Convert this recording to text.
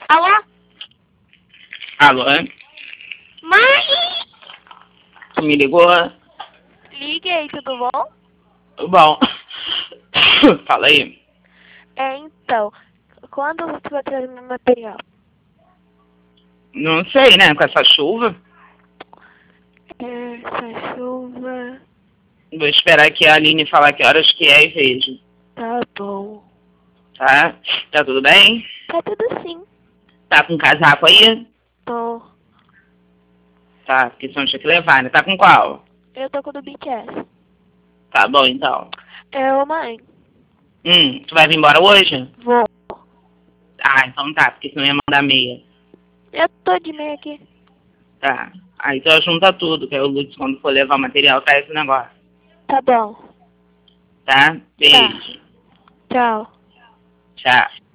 Alô? Alô? Mãe! Tu me ligou? Liguei, tudo bom? Bom. Fala aí. Então, quando você vai trazer meu material? Não sei, né? Com essa chuva. Essa chuva... Vou esperar que a Aline falar que horas que é e vejo. Tá bom. Tá? Tá tudo bem? Tá tudo sim. Tá com casaco aí? Tô. Tá, porque senão tinha que levar, né? Tá com qual? Eu tô com o do BTS. Tá bom, então. Mãe. Tu vai vir embora hoje? Vou. Ah, então tá, porque senão ia mandar meia. Eu tô de meia aqui. Tá. Aí então junta tudo, que aí o Lutz, quando for levar o material, traz esse negócio. Tá bom. Tá? Beijo. Tchau. Tchau.